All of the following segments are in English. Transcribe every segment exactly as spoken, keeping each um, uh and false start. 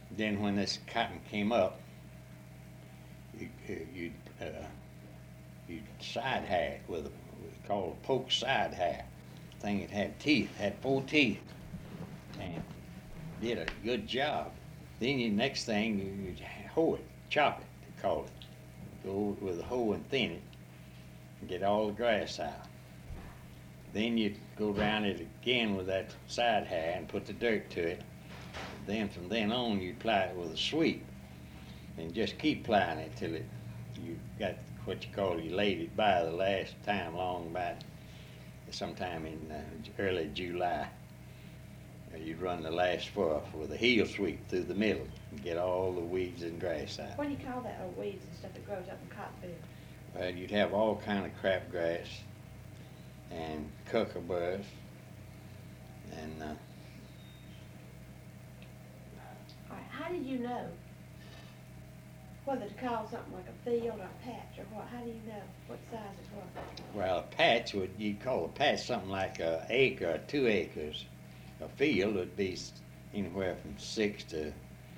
Then when this cotton came up, you, you'd, uh, you'd side hair it with a, it's called a poke side hair. Thing it had teeth, had four teeth, and did a good job. Then the next thing, you, you'd hoe it, chop it, they call it. Go with a hoe and thin it, and get all the grass out. Then you'd go around it again with that side hair and put the dirt to it. Then from then on, you'd ply it with a sweep, and just keep plying it till it you got what you call you laid it by the last time, long about sometime in uh, early July. Uh, you'd run the last furrow with a heel sweep through the middle and get all the weeds and grass out. What do you call that, old weeds and stuff that grows up in cotton fields? Well, you'd have all kind of crabgrass and kookaburras and uh, All right, how did you know whether to call something like a field or a patch or what? How do you know what size it was? well, a patch would you'd call a patch something like a acre or two acres. A field would be s- anywhere from six to uh,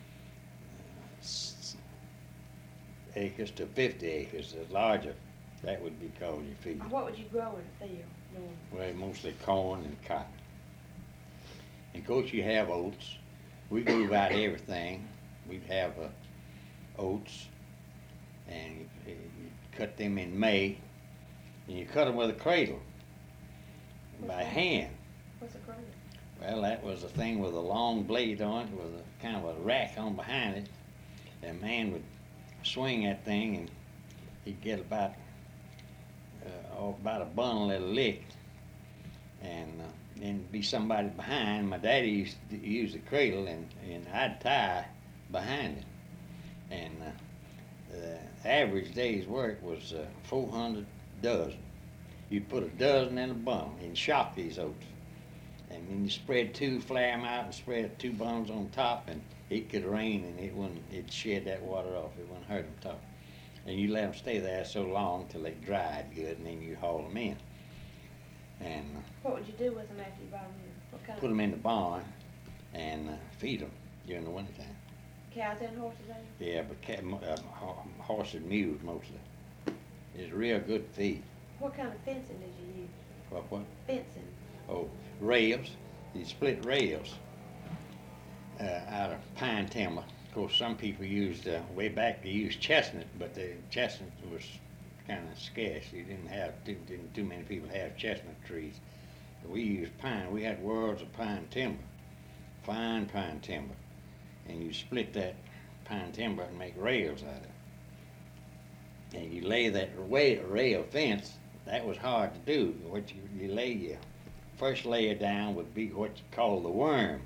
s- acres to fifty acres. The larger, that would be called your field. Or what would you grow in a field? Norman? Well, mostly corn and cotton. And of course, you have oats. We grew about everything. We'd have uh, oats, and you, you cut them in May, and you cut them with a cradle by What's that? hand. What's a cradle? Well, that was a thing with a long blade on it, with a kind of a rack on behind it. And a man would swing that thing, and he'd get about uh, oh, about a bundle at a lick, and uh, then be somebody behind. My daddy used to use the cradle, and, and I'd tie behind it. And uh, the average day's work was uh, four hundred dozen. You'd put a dozen in a bundle and shock these oats. And then you spread two, flare them out, and spread two bundles on top, and it could rain, and it wouldn't, it'd shed that water off. It wouldn't hurt them top. And you let them stay there so long till they dried good, and then you haul them in. And uh, What would you do with them after you brought them in? What kind put of them in the barn and uh, feed them during the wintertime. cows and horses? Are you? Yeah, but cat, mo- uh, ho- horse and mules mostly. It's real good feed. What kind of fencing did you use? What, what? Fencing. Oh, rails. You split rails uh, out of pine timber. Of course, some people used, uh, way back, they used chestnut, but the chestnut was kind of scarce. You didn't have, didn't, didn't too many people have chestnut trees. But we used pine. We had worlds of pine timber, fine pine timber. And you split that pine timber and make rails out of it. And you lay that ra- rail fence. That was hard to do. What you, you lay your first layer down would be what you call the worm.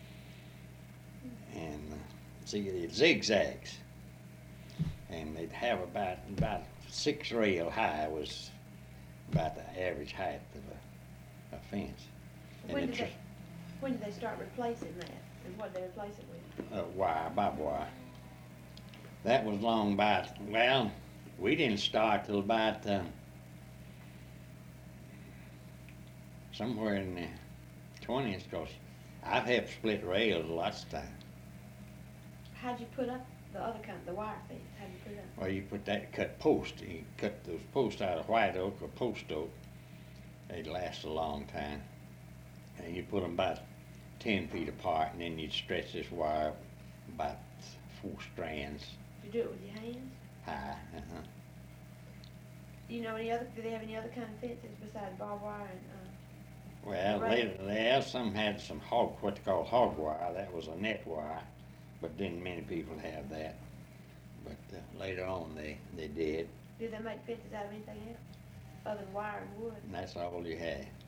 And uh, see, it zigzags. And they'd have about about six rail high was about the average height of a, a fence. And When the did, tr- they, when did they start replacing that? And what did they replace it with? uh, wire, barbed wire. That was long about, well, we didn't start till about uh, somewhere in the twenties, because I've had split rails lots of times. How'd you put up the other kind, the wire fence? How'd you put it up? Well, you put that cut post, you cut those posts out of white oak or post oak. They'd last a long time. And you put them about ten feet apart, and then you'd stretch this wire about four strands Did you do it with your hands? high. Uh-huh. Do you know any other, do they have any other kind of fences besides barbed wire and, uh, Well, Right. they, they have some had some hog, what they call hog wire. That was a net wire, but didn't many people have that. But uh, later on, they they did, do they make fences out of anything else other than wire and wood? and that's all you had.